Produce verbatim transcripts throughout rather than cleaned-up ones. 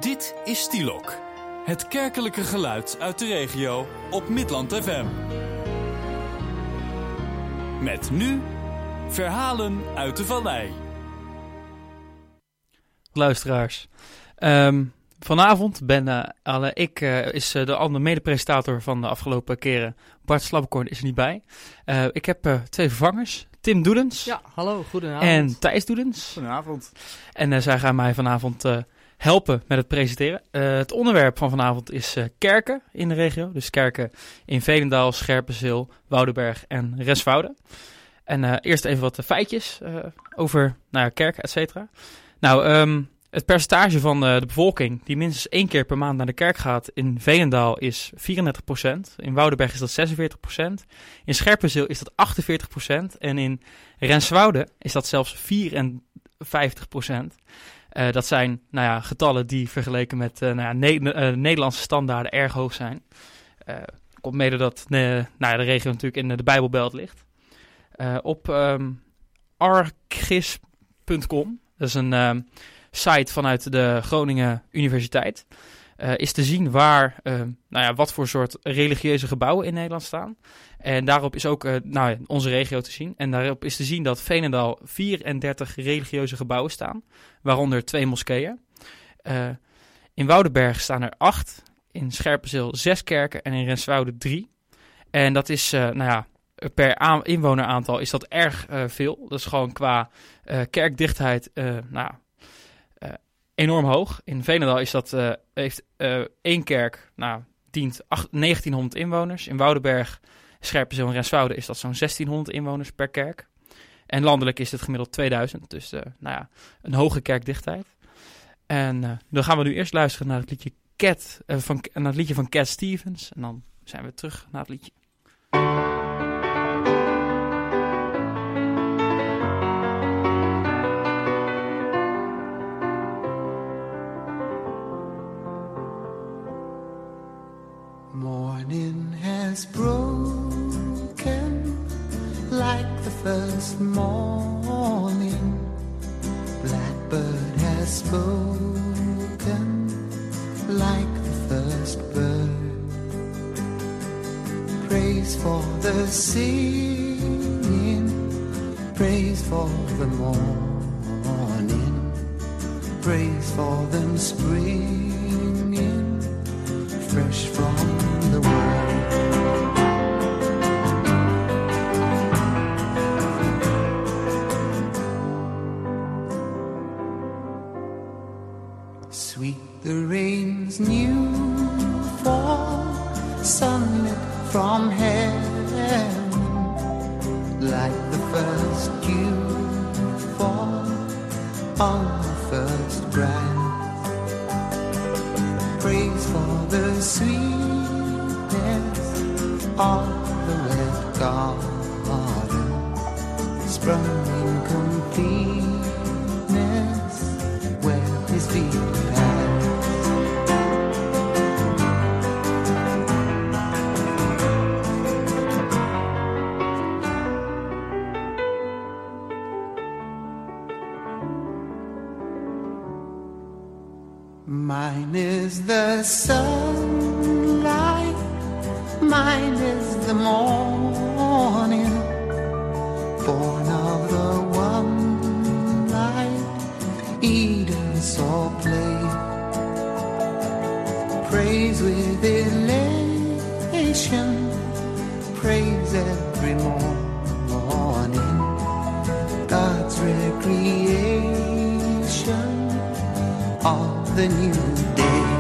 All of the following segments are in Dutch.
Dit is Stielok, het kerkelijke geluid uit de regio op Midland F M. Met nu verhalen uit de vallei. Luisteraars, um, vanavond ben uh, alle, ik uh, is uh, de andere mede-presentator van de afgelopen keren. Bart Slabbekorn is er niet bij. Uh, ik heb uh, twee vervangers. Tim Doedens. Ja, hallo, goedenavond. En Thijs Doedens. Goedenavond. En uh, zij gaan mij vanavond uh, helpen met het presenteren. Uh, het onderwerp van vanavond is uh, kerken in de regio. Dus kerken in Veenendaal, Scherpenzeel, Woudenberg en Renswoude. En uh, eerst even wat feitjes uh, over nou ja, kerken, et cetera. Nou, um, het percentage van uh, de bevolking die minstens één keer per maand naar de kerk gaat in Veenendaal is vierendertig procent. In Woudenberg is dat zesenveertig procent. In Scherpenzeel is dat achtenveertig procent. En in Renswoude is dat zelfs vierenvijftig procent. Uh, dat zijn nou ja, getallen die vergeleken met uh, nou ja, ne- uh, Nederlandse standaarden erg hoog zijn. Uh, komt mede dat uh, nou ja, de regio natuurlijk in de Bijbelbelt ligt. Uh, op um, argis punt com, dat is een um, site vanuit de Groningen Universiteit, uh, is te zien waar, uh, nou ja, wat voor soort religieuze gebouwen in Nederland staan. En daarop is ook uh, nou ja, onze regio te zien. En daarop is te zien dat Veenendaal vierendertig religieuze gebouwen staan, waaronder twee moskeeën. Uh, in Woudenberg staan er acht, in Scherpenzeel zes kerken en in Renswoude drie. En dat is, uh, nou ja, per a- inwoneraantal is dat erg uh, veel. Dat is gewoon qua uh, kerkdichtheid uh, nou, uh, enorm hoog. In Veenendaal is dat, uh, heeft uh, één kerk, nou, dient acht, negentienhonderd inwoners. In Woudenberg, Scherpenzeel en Renswoude is dat zo'n zestienhonderd inwoners per kerk. En landelijk is het gemiddeld tweeduizend. Dus uh, nou ja, een hoge kerkdichtheid. En uh, dan gaan we nu eerst luisteren naar het liedje Cat, uh, van, naar het liedje van Cat Stevens. En dan zijn we terug naar het liedje. Morning has broken like the first morning. Blackbird has spoken like the first bird. Praise for the singing, praise for the morning, praise for them springing fresh from the world. Sweet the rain's new fall, sunlit from heaven, like the first dew fall on the first grass. Praise for the sweetness of the red garden, sprung in completeness where his feet pass. Mine is the sunlight, mine is the morning, born of the one light Eden saw play. Praise with elation, praise every morning, God's recreation of the new day.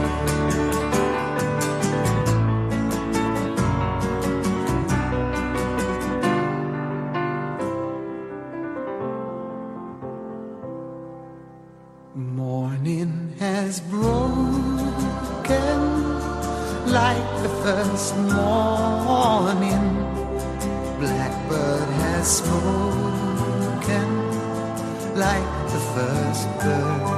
Morning has broken like the first morning. Blackbird has spoken like the first bird.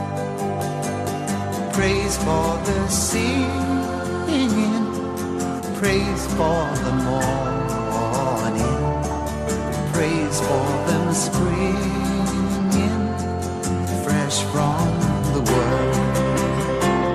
Praise for the singing, praise for the morning, praise for them springing fresh from the world.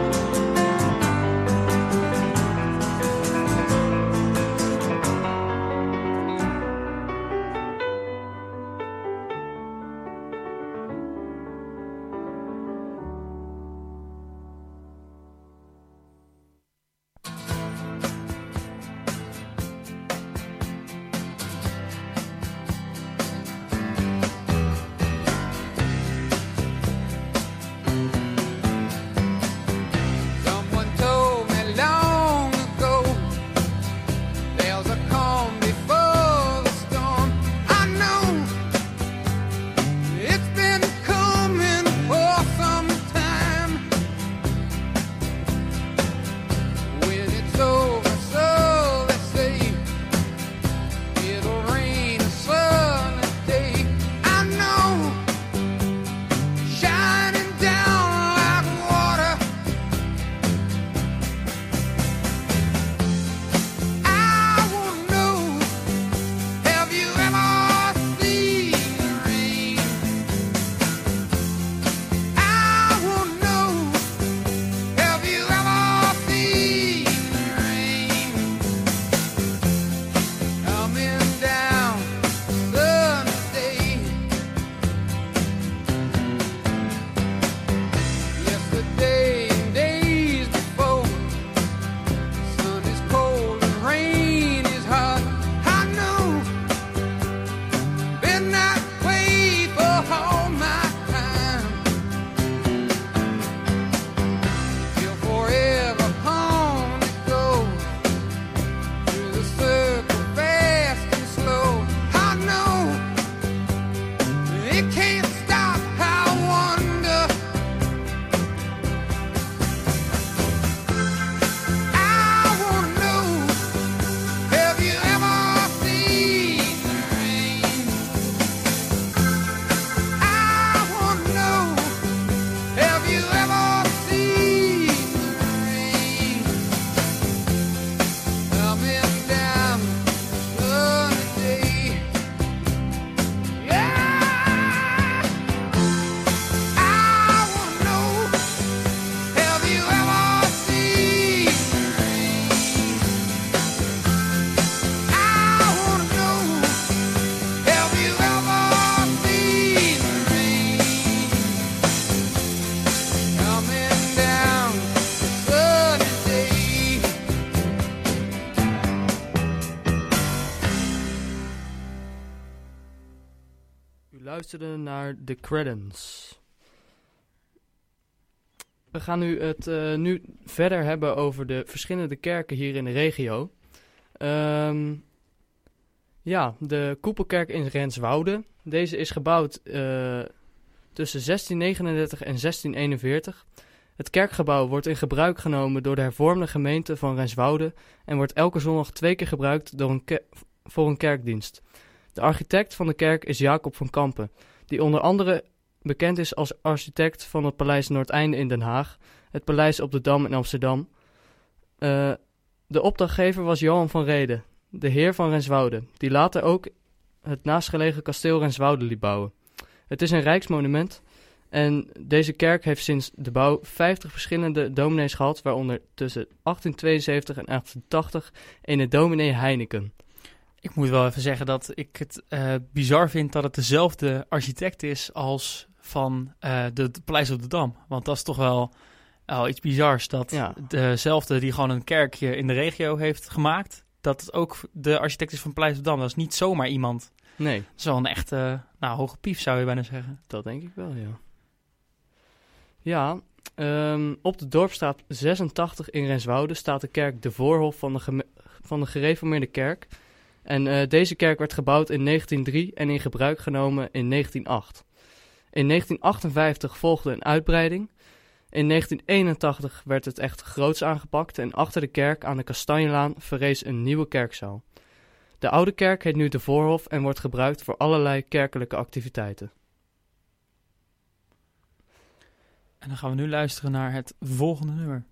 luisterde naar The Creedence. We gaan nu het uh, nu verder hebben over de verschillende kerken hier in de regio. Um, ja, de Koepelkerk in Renswoude. Deze is gebouwd uh, tussen zestien negenendertig en zestien eenenveertig. Het kerkgebouw wordt in gebruik genomen door de hervormde gemeente van Renswoude en wordt elke zondag twee keer gebruikt door een ke- voor een kerkdienst. De architect van de kerk is Jacob van Kampen, die onder andere bekend is als architect van het Paleis Noordeinde in Den Haag, het Paleis op de Dam in Amsterdam. Uh, de opdrachtgever was Johan van Rede, de heer van Renswoude, die later ook het naastgelegen kasteel Renswoude liet bouwen. Het is een rijksmonument en deze kerk heeft sinds de bouw vijftig verschillende dominees gehad, waaronder tussen achttien tweeënzeventig en achttien tachtig ene dominee Heineken. Ik moet wel even zeggen dat ik het uh, bizar vind dat het dezelfde architect is als van uh, de, de Paleis op de Dam. Want dat is toch wel uh, iets bizars dat ja. dezelfde die gewoon een kerkje in de regio heeft gemaakt, dat het ook de architect is van het Paleis op de Dam. Dat is niet zomaar iemand. Nee. Dat is wel een echte nou, hoge pief, zou je bijna zeggen. Dat denk ik wel, ja. Ja, um, op de Dorpsstraat zesentachtig in Renswoude staat de kerk De Voorhof van de, geme- van de Gereformeerde Kerk. En uh, deze kerk werd gebouwd in negentien drie en in gebruik genomen in negentien acht. In negentien achtenvijftig volgde een uitbreiding. In negentien eenentachtig werd het echt groots aangepakt en achter de kerk aan de Kastanjelaan verrees een nieuwe kerkzaal. De oude kerk heet nu De Voorhof en wordt gebruikt voor allerlei kerkelijke activiteiten. En dan gaan we nu luisteren naar het volgende nummer.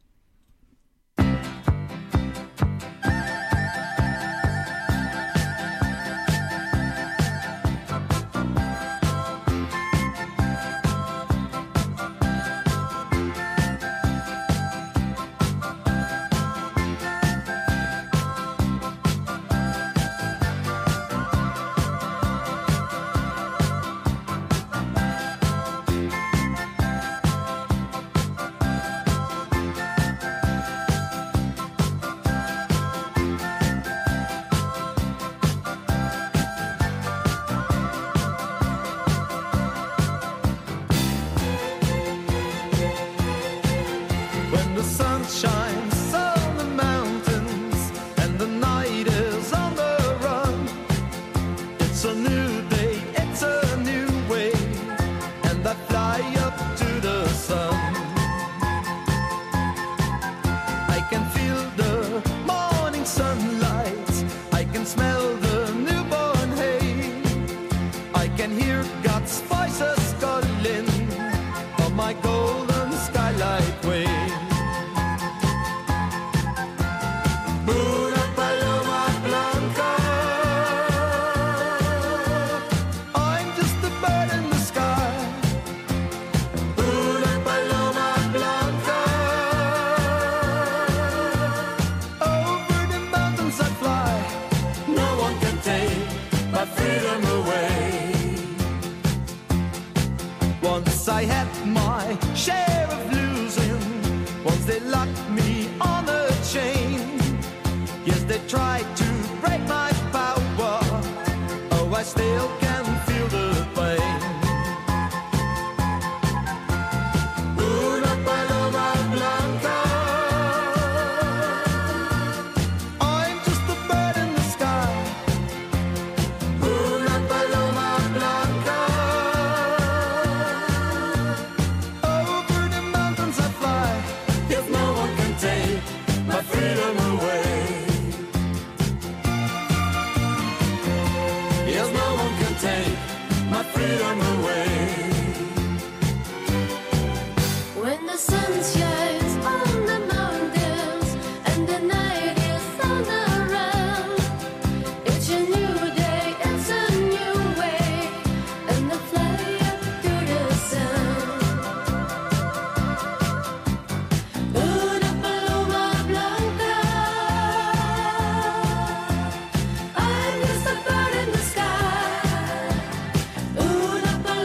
Una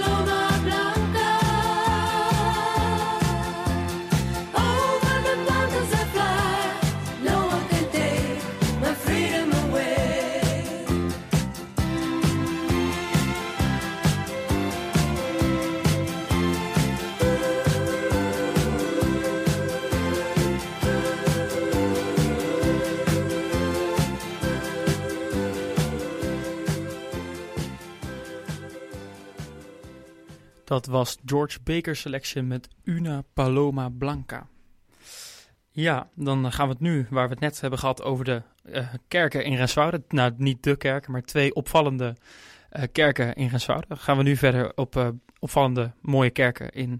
Dat was George Baker Selection met Una Paloma Blanca. Ja, dan gaan we het nu, waar we het net hebben gehad over de uh, kerken in Renswoude. Nou, niet de kerken, maar twee opvallende uh, kerken in Renswoude. Dan gaan we nu verder op uh, opvallende mooie kerken in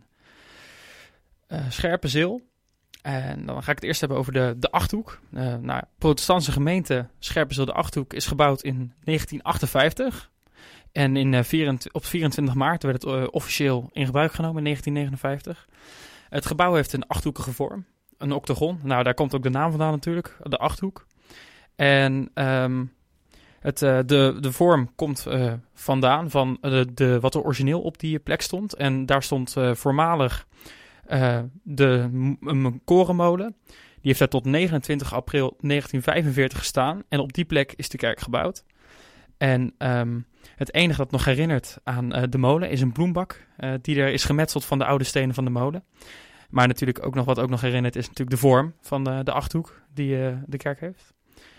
uh, Scherpenzeel. En dan ga ik het eerst hebben over de, de Achterhoek. Uh, nou, protestantse gemeente Scherpenzeel de Achterhoek is gebouwd in negentien achtenvijftig. En in, uh, vierentwintig, op vierentwintig maart werd het uh, officieel in gebruik genomen in negentien negenenvijftig. Het gebouw heeft een achthoekige vorm, een octagon. Nou, daar komt ook de naam vandaan natuurlijk, de Achterhoek. En um, het, uh, de, de vorm komt uh, vandaan van de, de, wat er origineel op die plek stond. En daar stond uh, voormalig uh, de m- korenmolen. Die heeft daar tot negenentwintig april negentien vijfenveertig gestaan. En op die plek is de kerk gebouwd. En um, het enige dat nog herinnert aan uh, de molen is een bloembak. Uh, die er is gemetseld van de oude stenen van de molen. Maar natuurlijk ook nog wat ook nog herinnert is natuurlijk de vorm van de, de Achterhoek die uh, de kerk heeft.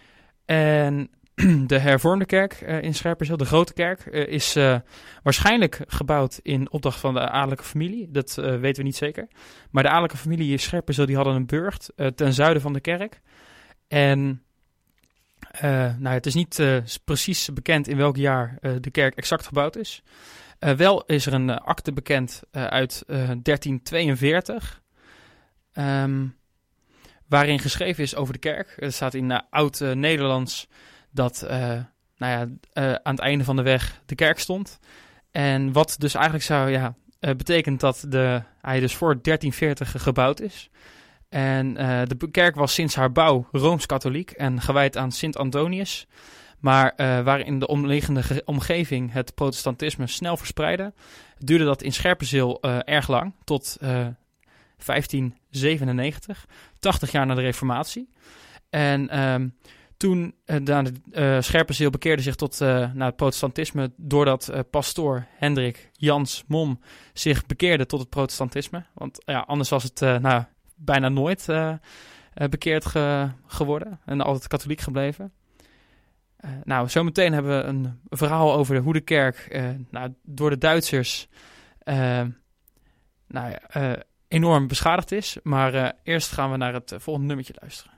En de hervormde kerk uh, in Scherpenzeel, de grote kerk, uh, is uh, waarschijnlijk gebouwd in opdracht van de adellijke familie. Dat uh, weten we niet zeker. Maar de adellijke familie in Scherpenzeel die hadden een burcht uh, ten zuiden van de kerk. En uh, nou, het is niet uh, precies bekend in welk jaar uh, de kerk exact gebouwd is. Uh, wel is er een uh, akte bekend uh, uit uh, dertien tweeënveertig. Um, waarin geschreven is over de kerk. Er staat in uh, oud-Nederlands uh, dat uh, nou ja, uh, aan het einde van de weg de kerk stond. En wat dus eigenlijk zou ja, uh, betekent dat de, hij dus voor dertien veertig gebouwd is. En uh, de kerk was sinds haar bouw Rooms-katholiek en gewijd aan Sint Antonius. Maar uh, waarin de omliggende ge- omgeving het protestantisme snel verspreidde, duurde dat in Scherpenzeel uh, erg lang, tot uh, vijftien zevenennegentig, tachtig jaar na de Reformatie. En um, toen uh, de uh, Scherpenzeel bekeerde zich tot uh, naar het protestantisme, doordat uh, pastoor Hendrik Jans Mom zich bekeerde tot het protestantisme. Want ja, anders was het uh, nou, bijna nooit uh, uh, bekeerd ge- geworden en altijd katholiek gebleven. Uh, nou, zometeen hebben we een verhaal over hoe de kerk uh, nou, door de Duitsers uh, nou, uh, enorm beschadigd is. Maar uh, eerst gaan we naar het uh, volgende nummertje luisteren.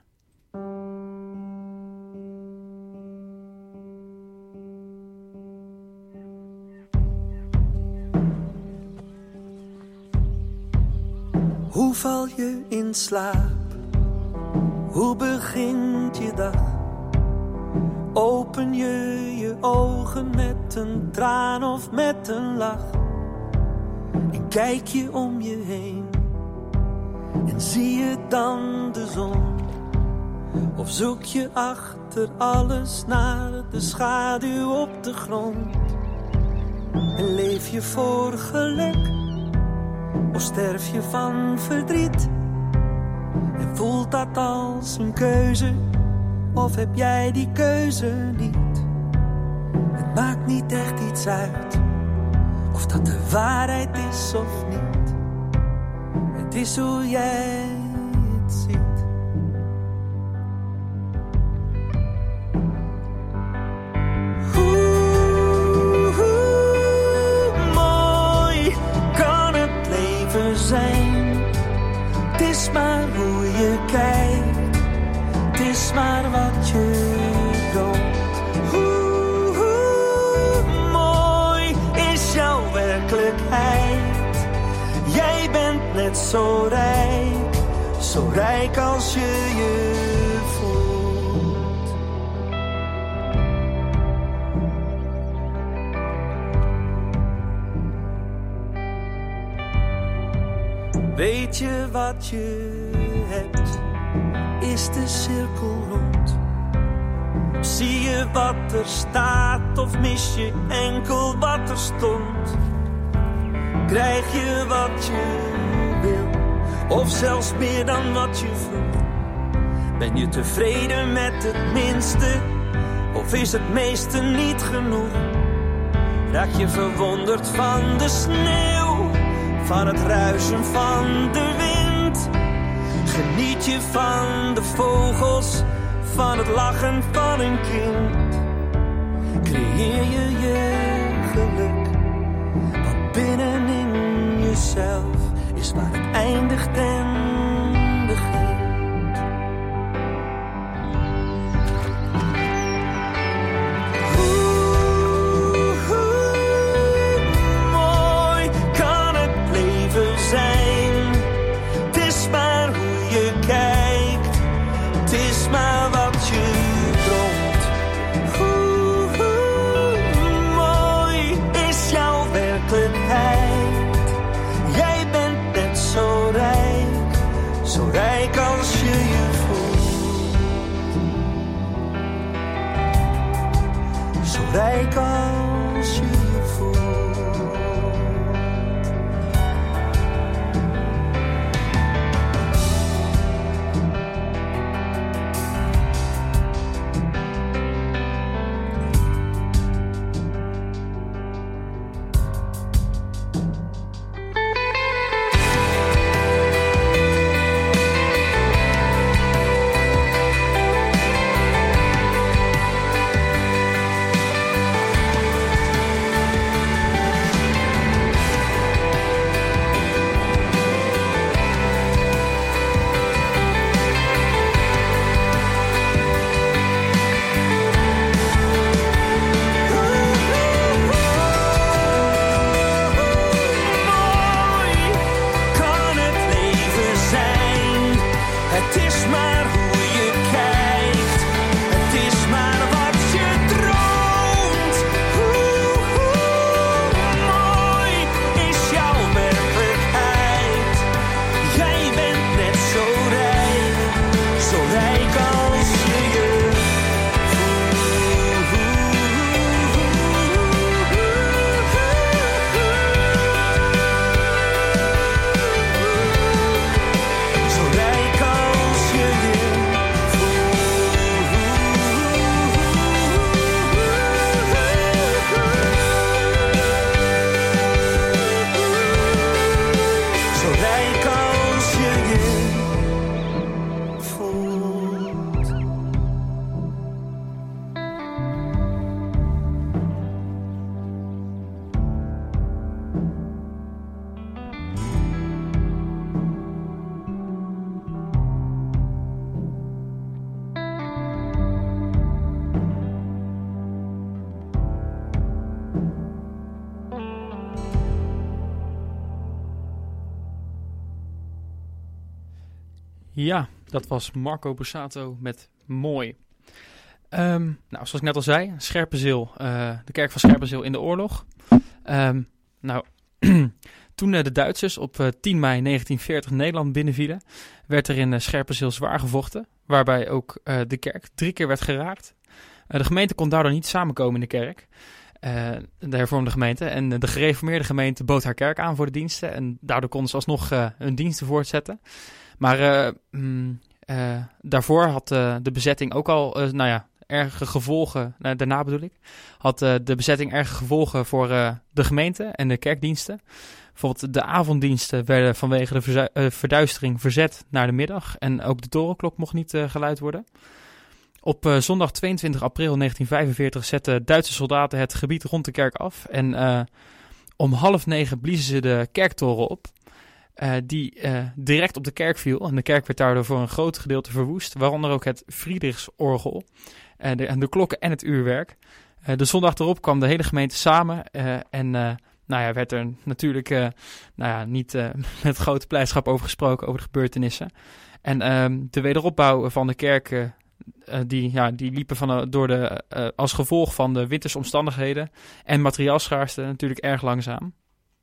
Hoe val je in slaap? Hoe begint je dag? Open je je ogen met een traan of met een lach? En kijk je om je heen en zie je dan de zon? Of zoek je achter alles naar de schaduw op de grond? En leef je voor geluk of sterf je van verdriet? En voelt dat als een keuze? Of heb jij die keuze niet? Het maakt niet echt iets uit of dat de waarheid is of niet. Het is hoe jij het ziet. Hoe, hoe mooi kan het leven zijn? Het is maar hoe je kijkt. Het is maar wat je doet. Hoe, hoe mooi is jouw werkelijkheid? Jij bent net zo rijk, zo rijk als je je voelt. Weet je wat je hebt? Is de cirkel rond? Zie je wat er staat of mis je enkel wat er stond? Krijg je wat je wil of zelfs meer dan wat je vroeg? Ben je tevreden met het minste of is het meeste niet genoeg? Raak je verwonderd van de sneeuw, van het ruisen van de wind? Geniet je van de vogels, van het lachen van een kind? Creëer je je geluk, wat binnenin zelf is waar het eindigt en begint. Rijk als je je voelt. Ja, dat was Marco Borsato met Mooi. Um, nou, zoals ik net al zei, Scherpenzeel, uh, de kerk van Scherpenzeel in de oorlog. Um, nou, toen uh, de Duitsers op uh, tien mei negentien veertig Nederland binnenvielen, werd er in uh, Scherpenzeel zwaar gevochten, waarbij ook uh, de kerk drie keer werd geraakt. Uh, de gemeente kon daardoor niet samenkomen in de kerk, uh, de hervormde gemeente. En uh, de gereformeerde gemeente bood haar kerk aan voor de diensten en daardoor konden ze alsnog uh, hun diensten voortzetten. Maar uh, mm, uh, daarvoor had uh, de bezetting ook al, uh, nou ja, erge gevolgen, nou, daarna bedoel ik, had uh, de bezetting erge gevolgen voor uh, de gemeente en de kerkdiensten. Bijvoorbeeld de avonddiensten werden vanwege de verzu- uh, verduistering verzet naar de middag en ook de torenklok mocht niet uh, geluid worden. Op uh, zondag tweeëntwintig april negentien vijfenveertig zetten Duitse soldaten het gebied rond de kerk af en uh, om half negen bliezen ze de kerktoren op. Uh, die uh, direct op de kerk viel. En de kerk werd daardoor voor een groot gedeelte verwoest. Waaronder ook het Friedrichsorgel. Uh, de, de klokken en het uurwerk. Uh, de zondag erop kwam de hele gemeente samen. Uh, en uh, nou ja, werd er natuurlijk uh, nou ja, niet uh, met grote blijdschap over gesproken. Over de gebeurtenissen. En uh, de wederopbouw van de kerk. Uh, uh, die, ja, die liepen van, uh, door de, uh, als gevolg van de winterse omstandigheden. En materiaalschaarste natuurlijk erg langzaam.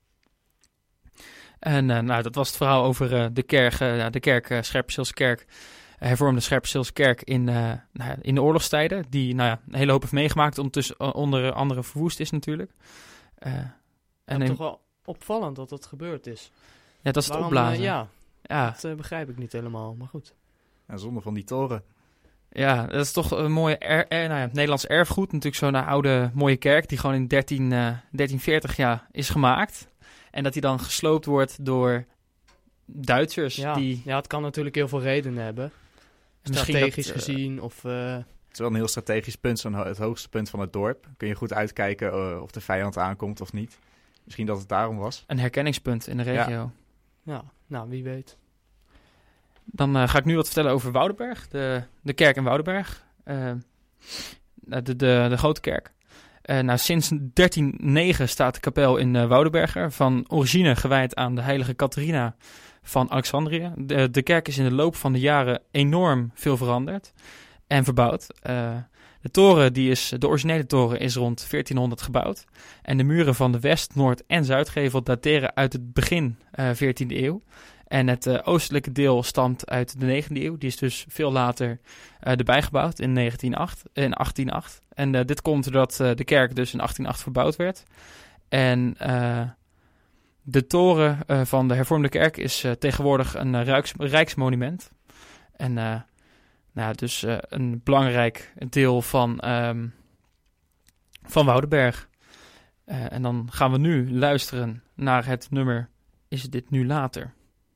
En uh, nou, dat was het verhaal over uh, de kerk, uh, de kerk uh, Scherpenzeelse kerk, uh, hervormde Scherpenzeelse kerk in, uh, nou, in de oorlogstijden. Die nou ja, een hele hoop heeft meegemaakt, ondertussen uh, onder andere verwoest is natuurlijk. Uh, en in... toch wel opvallend dat dat gebeurd is. Ja, dat is Waarom, het opblazen. Uh, ja, ja, dat uh, begrijp ik niet helemaal, maar goed. Ja, zonder van die toren. Ja, dat is toch een mooie er, er, nou ja, Nederlands erfgoed. Natuurlijk zo'n oude mooie kerk die gewoon in dertien veertig ja, is gemaakt. En dat die dan gesloopt wordt door Duitsers. Ja, die... ja, het kan natuurlijk heel veel redenen hebben. Strategisch dat, gezien uh, of... Uh... Het is wel een heel strategisch punt, zo'n ho- het hoogste punt van het dorp. Kun je goed uitkijken uh, of de vijand aankomt of niet. Misschien dat het daarom was. Een herkenningspunt in de regio. Ja. Ja, nou, wie weet. Dan uh, ga ik nu wat vertellen over Woudenberg, de, de kerk in Woudenberg. Uh, de, de, de grote kerk. Uh, nou, sinds dertien negen staat de kapel in uh, Woudenberg, van origine gewijd aan de heilige Catharina van Alexandrië. De, de kerk is in de loop van de jaren enorm veel veranderd en verbouwd. Uh, de toren, die is, de originele toren, is rond veertienhonderd gebouwd. En de muren van de west-, noord- en zuidgevel dateren uit het begin uh, veertiende eeuw. En het uh, oostelijke deel stamt uit de negende eeuw. Die is dus veel later uh, erbij gebouwd in, negentien acht, in achttien acht. En uh, dit komt doordat uh, de kerk dus in achttien acht verbouwd werd. En uh, de toren uh, van de hervormde kerk is uh, tegenwoordig een uh, rijks, rijksmonument. En uh, nou, dus uh, een belangrijk deel van, um, van Woudenberg. Uh, en dan gaan we nu luisteren naar het nummer Is dit nu later?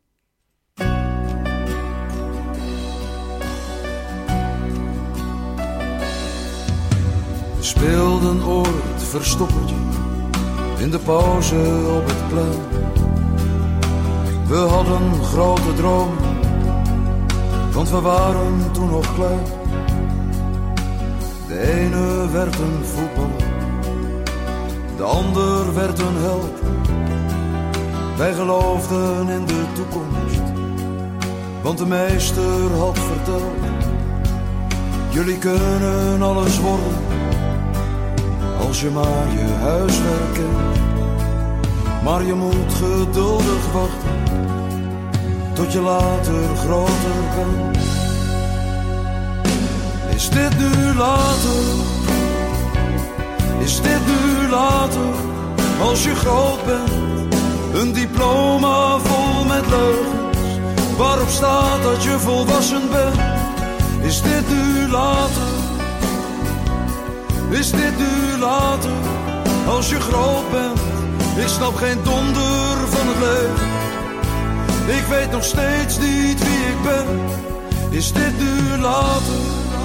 We speelden ooit verstoppertje in de pauze op het plein. We hadden grote dromen, want we waren toen nog klein. De ene werd een voetballer, de ander werd een held. Wij geloofden in de toekomst, want de meester had verteld: jullie kunnen alles worden, als je maar je huiswerk kent. Maar je moet geduldig wachten, tot je later groter bent. Is dit nu later? Is dit nu later? Als je groot bent, een diploma vol met leugens, waarop staat dat je volwassen bent. Is dit nu later? Is dit nu later? Als je groot bent, ik snap geen donder van het leven. Ik weet nog steeds niet wie ik ben. Is dit nu later?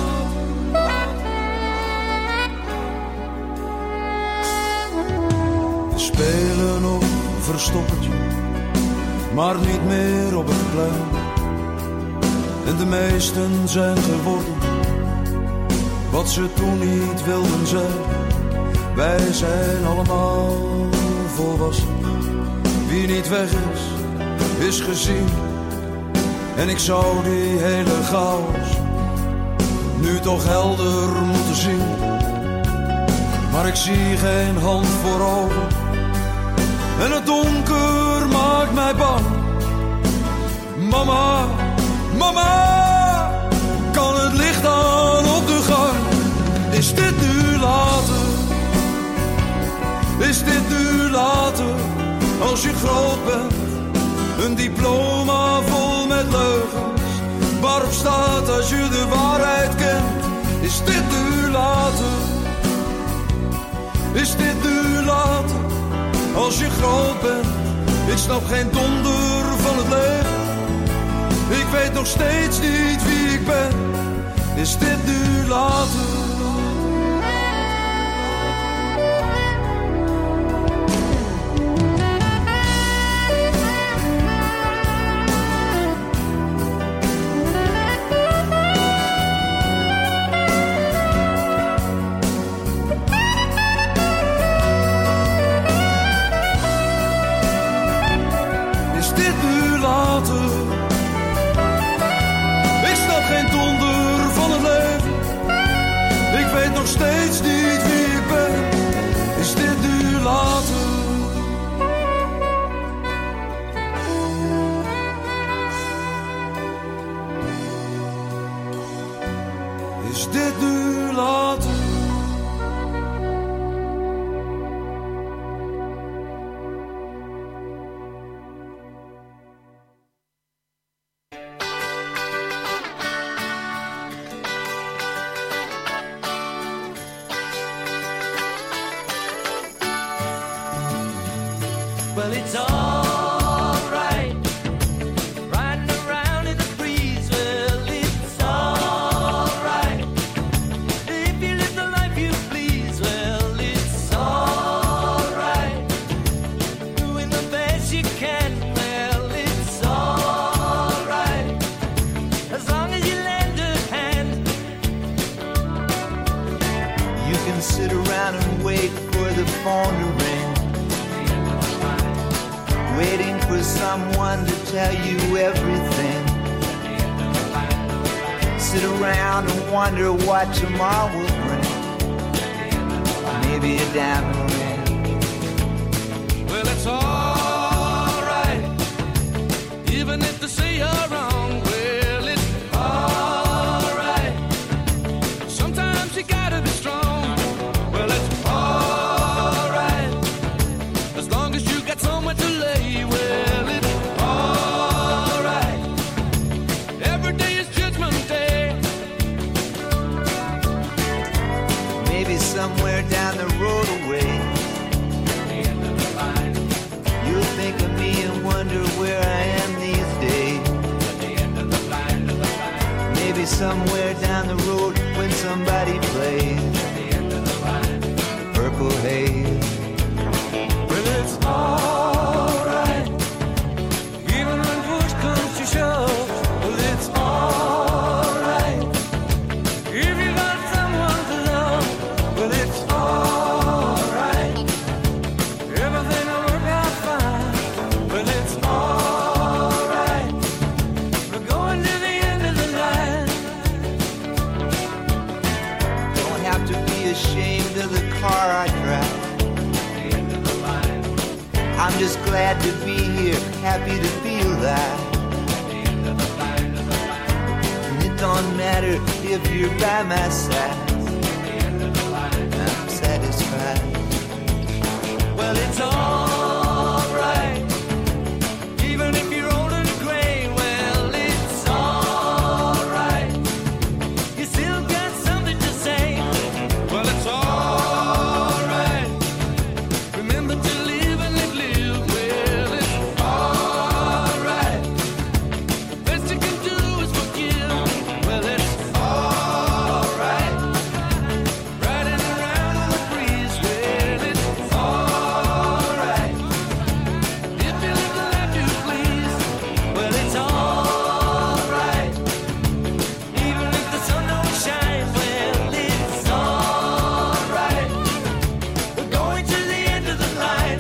We spelen nog verstoppertje, maar niet meer op het plein. En de meesten zijn geworden wat ze toen niet wilden zijn. Wij zijn allemaal volwassen. Wie niet weg is, is gezien. En ik zou die hele chaos nu toch helder moeten zien. Maar ik zie geen hand voor ogen, en het donker maakt mij bang. Mama, mama, kan het licht aan op de gang? Is dit nu later? Is dit nu later? Als je groot bent, een diploma vol met leugens, waarop staat als je de waarheid kent. Is dit nu later? Is dit nu later? Als je groot bent, ik snap geen donder van het leven. Ik weet nog steeds niet wie ik ben. Is dit nu later? Steeds niet wie ik ben. Is dit nu later? Is dit nu later? Well, it's alright, riding around in the breeze. Well, it's alright, if you someone to tell you everything. Sit around and wonder what tomorrow will bring. Maybe a diamond ring. Well, it's alright, even if they say you're wrong. Well, it's alright. Sometimes you gotta be strong. Well, it's alright, as long as you got somewhere to lay. Well, it's alright. Every day is Judgment Day. Maybe somewhere down the road away, you'll think of me and wonder where I am these days. Maybe somewhere down the road when somebody plays Purple Haze. Well, it's alright, even when push comes to shove. Well, it's alright, if you got someone to love. Well, it's alright, everything will work out fine. Well, it's alright, we're going to the end of the line. Don't have to be ashamed of the car I drive. I'm just glad to be here, happy to feel that. And it don't matter if you're by my side, I'm satisfied. Well, it's alright, even if you're old and gray. Well, it's alright, you still got something to say. Well, it's alright, remember to live and live, live. Well, it's alright, the best you can do is forgive. Well, it's alright, riding around in the breeze. Well, it's alright, if you live the life you please. Well, it's alright, even if the sun don't shine. Well, it's alright, we're going to the end of the line.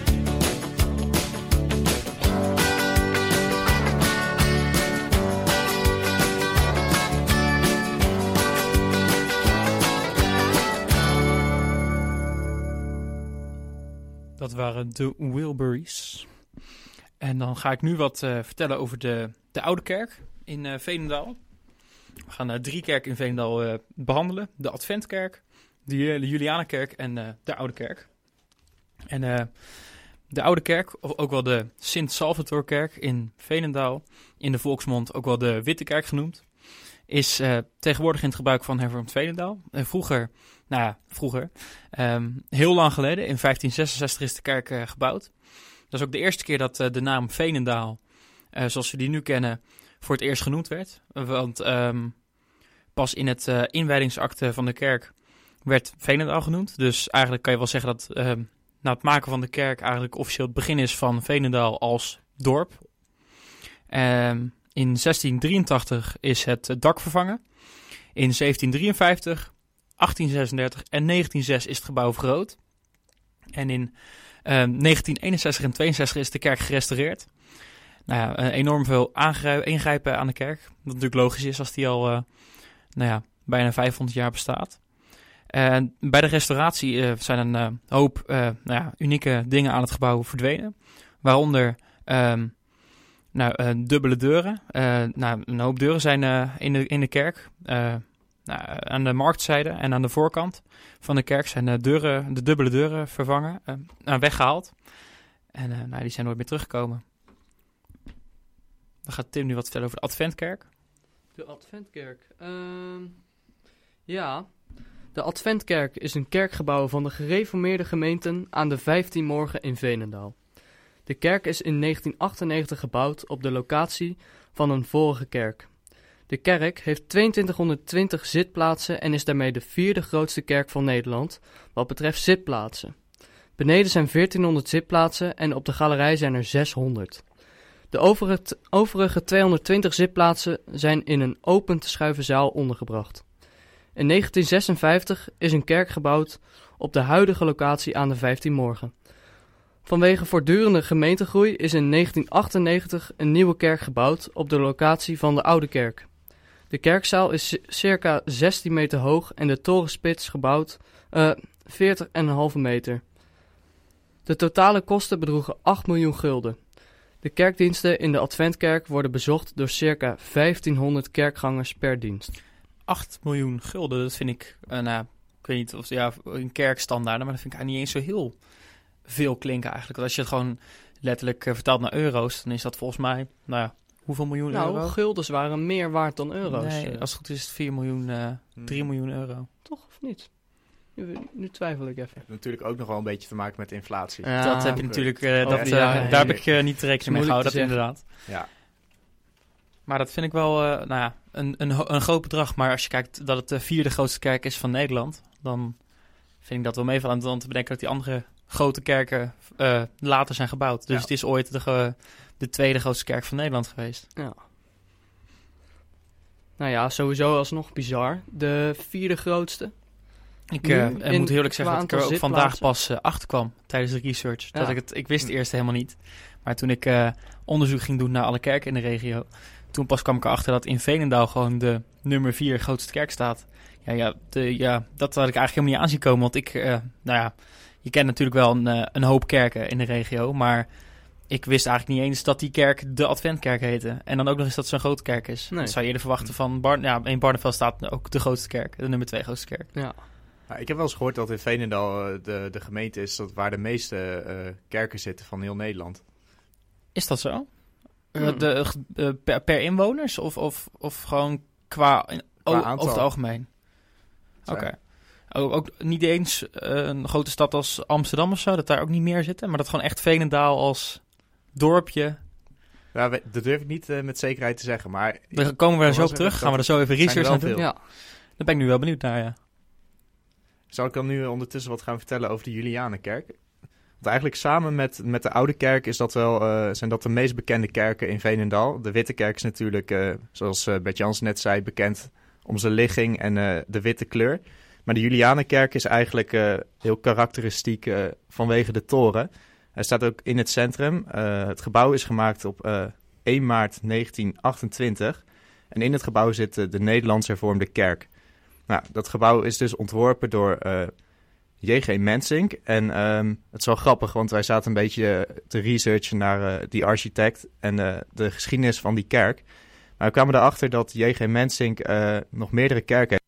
Dat waren de Wilburys. En dan ga ik nu wat uh, vertellen over de, de Oude Kerk in uh, Veenendaal. We gaan uh, drie kerken in Veenendaal uh, behandelen. De Adventkerk, de, uh, de Julianenkerk en uh, de Oude Kerk. En uh, de Oude Kerk, of ook wel de Sint-Salvatorkerk in Veenendaal, in de volksmond ook wel de Witte Kerk genoemd, is uh, tegenwoordig in het gebruik van Hervormd Veenendaal. En vroeger, nou ja, vroeger, um, heel lang geleden, in vijftien zesenzestig is de kerk uh, gebouwd. Dat is ook de eerste keer dat uh, de naam Veenendaal, uh, zoals we die nu kennen, voor het eerst genoemd werd. Want um, pas in het uh, inwijdingsakte van de kerk werd Veenendaal genoemd. Dus eigenlijk kan je wel zeggen dat um, na het maken van de kerk eigenlijk officieel het begin is van Veenendaal als dorp. Um, in zestien drieëntachtig is het dak vervangen. In zeventien drieënvijftig, achttien zesendertig en negentien zes is het gebouw vergroot. En in um, negentien eenenzestig en tweeënzestig is de kerk gerestaureerd. Nou ja, uh, enorm veel aangrijpen, ingrijpen aan de kerk. Wat natuurlijk logisch is als die al uh, nou ja, bijna vijfhonderd jaar bestaat. Uh, bij de restauratie uh, zijn een uh, hoop uh, nou ja, unieke dingen aan het gebouw verdwenen. Waaronder um, nou, uh, dubbele deuren. Uh, nou, een hoop deuren zijn uh, in, de, in de kerk. Uh, nou, aan de marktzijde en aan de voorkant van de kerk zijn de, deuren, de dubbele deuren vervangen, uh, uh, weggehaald. En uh, nou, die zijn nooit meer teruggekomen. Dan gaat Tim nu wat vertellen over de Adventkerk. De Adventkerk. Uh, ja, de Adventkerk is een kerkgebouw van de gereformeerde gemeenten aan de vijftienmorgen in Veenendaal. De kerk is in negentien achtennegentig gebouwd op de locatie van een vorige kerk. De kerk heeft tweeëntwintighonderdtwintig zitplaatsen en is daarmee de vierde grootste kerk van Nederland wat betreft zitplaatsen. Beneden zijn veertienhonderd zitplaatsen en op de galerij zijn er zeshonderd. De overige, overige tweehonderdtwintig zitplaatsen zijn in een open te schuiven zaal ondergebracht. In negentien zesenvijftig is een kerk gebouwd op de huidige locatie aan de vijftienmorgen. Vanwege voortdurende gemeentegroei is in negentien achtennegentig een nieuwe kerk gebouwd op de locatie van de oude kerk. De kerkzaal is circa zestien meter hoog en de torenspits gebouwd uh, veertig komma vijf meter. De totale kosten bedroegen acht miljoen gulden. De kerkdiensten in de Adventkerk worden bezocht door circa vijftienhonderd kerkgangers per dienst. acht miljoen gulden, dat vind ik, uh, nou, ik weet niet of ja, een kerkstandaarden, maar dat vind ik eigenlijk niet eens zo heel veel klinken eigenlijk. Want als je het gewoon letterlijk uh, vertaalt naar euro's, dan is dat volgens mij, nou ja, hoeveel miljoen nou, euro? guldens waren meer waard dan euro's. Nee, als het goed is, is het vier miljoen, uh, drie miljoen euro. Toch of niet? Nu, nu twijfel ik even. heeft natuurlijk ook nog wel een beetje te maken met inflatie. Ja, dat heb je ook, natuurlijk, uh, oh, dat, ja, uh, ja, daar ja. heb ik uh, niet rekening mee gehouden, dat inderdaad. Ja. Maar dat vind ik wel, uh, nou ja, een, een, ho- een groot bedrag. Maar als je kijkt dat het de vierde grootste kerk is van Nederland, dan vind ik dat wel meevallen. Want te bedenken dat die andere grote kerken uh, later zijn gebouwd. Dus Ja. het is ooit de, ge- de tweede grootste kerk van Nederland geweest. Ja. Nou ja, sowieso alsnog bizar. De vierde grootste. Ik Nu, uh, in- moet eerlijk zeggen qua dat ik er ook aantal vandaag zitplaatsen? pas uh, achter kwam tijdens de research. Dat Ja. ik, het, ik wist het eerst helemaal niet. Maar toen ik uh, onderzoek ging doen naar alle kerken in de regio, toen pas kwam ik erachter dat in Veenendaal gewoon de nummer vier grootste kerk staat. Ja, ja, de, ja dat had ik eigenlijk helemaal niet aanzien komen. Want ik, uh, nou ja, je kent natuurlijk wel een, uh, een hoop kerken in de regio, maar ik wist eigenlijk niet eens dat die kerk de Adventkerk heette. En dan ook nog eens dat het zo'n grote kerk is. Nee. Dat zou je eerder verwachten van, Bar- ja, in Barneveld staat ook de grootste kerk, de nummer twee grootste kerk. Ja. Nou, ik heb wel eens gehoord dat in Veenendaal uh, de, de gemeente is dat waar de meeste uh, kerken zitten van heel Nederland. Is dat zo? Uh, Hmm. de, uh, per, per inwoners of, of, of gewoon qua, in, Qua o- aantal. over het algemeen? Zo. Oké. Ook, ook niet eens uh, een grote stad als Amsterdam of zo, dat daar ook niet meer zitten, maar dat gewoon echt Veenendaal als dorpje. Ja, we- dat durf ik niet uh, met zekerheid te zeggen, maar Daar komen we er Ik zo wou op terug. zeggen, Gaan we er zo even zijn er research wel aan doen. veel. Ja. Daar ben ik nu wel benieuwd naar, ja. zal ik dan nu ondertussen wat gaan vertellen over de Julianenkerk? Want eigenlijk samen met, met de Oude Kerk is dat wel, uh, zijn dat de meest bekende kerken in Veenendaal. De Witte Kerk is natuurlijk, uh, zoals uh, Bert Jans net zei, bekend om zijn ligging en uh, de witte kleur. Maar de Julianenkerk is eigenlijk uh, heel karakteristiek uh, vanwege de toren. Hij staat ook in het centrum. Uh, het gebouw is gemaakt op uh, één maart negentien achtentwintig. En in het gebouw zit uh, de Nederlands Hervormde Kerk. Nou, dat gebouw is dus ontworpen door uh, J G Mensink. En um, het is wel grappig, want wij zaten een beetje uh, te researchen naar uh, die architect en uh, de geschiedenis van die kerk. Maar we kwamen erachter dat J G Mensink uh, nog meerdere kerken